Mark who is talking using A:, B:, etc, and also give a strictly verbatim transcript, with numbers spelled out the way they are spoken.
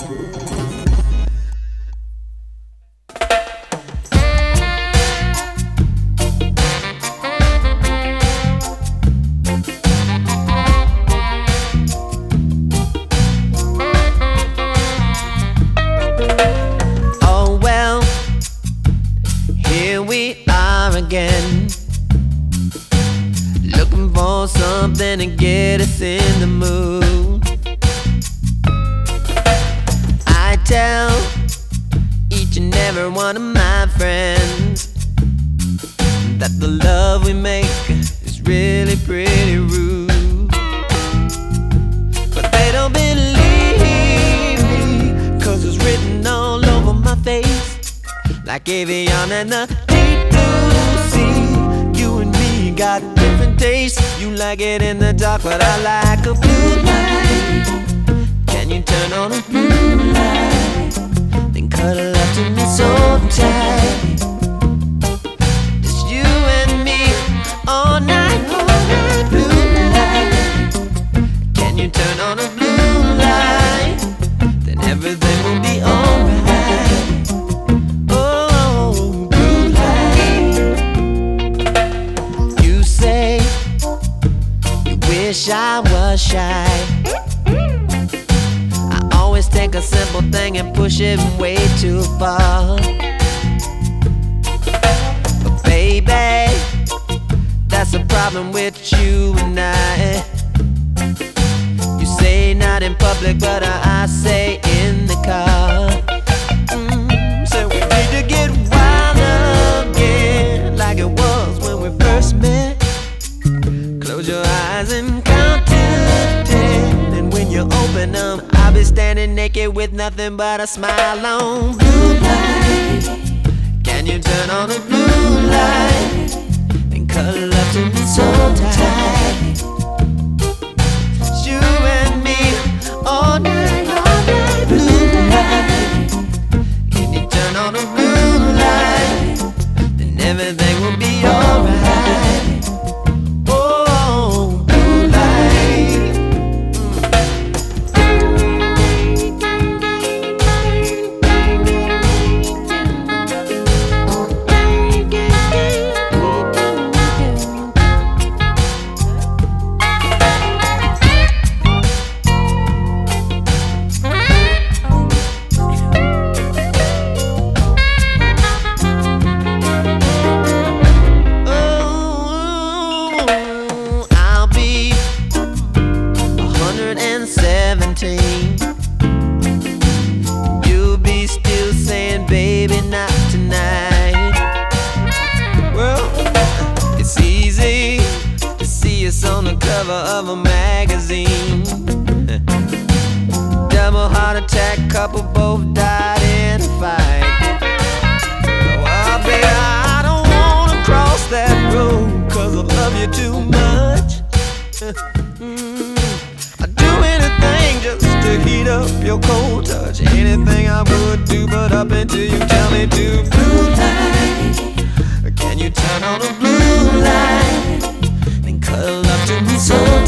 A: Again, looking for something to get us in the mood. I tell each and every one of my friends that the love we make is really pretty rude, but they don't believe me, 'cause it's written all over my face like avion and the deep blue sea. You and me got different tastes. You like it in the dark, but I like a blue light. Can you turn on a blue light? Then cuddle up to me so tight. Just you and me all night, all night. Blue light. Can you turn on a blue light? Then everything will be alright. Wish I was shy. I always take a simple thing and push it way too far. But baby, that's a problem with you and I. You say not in public, but I say in the car. Mm, so we need to get wild again, like it was when we first met. Close your eyes and count to ten, and when you open them, I'll be standing naked with nothing but a smile on. Blue light, can you turn on the blue light and cuddle up to me so tight? It's you and me all night, all night. Blue light, can you turn on the blue light? Then everything will be alright. You'll be still saying, baby, not tonight. Well, it's easy to see us on the cover of a magazine. Double heart attack, couple both died in a fight. Well, baby, I don't wanna cross that road, 'cause I love you too much. Just to heat up your cold touch. Anything I would do but up until you tell me to. Blue light, can you turn on a blue light? Then cuddle up to me so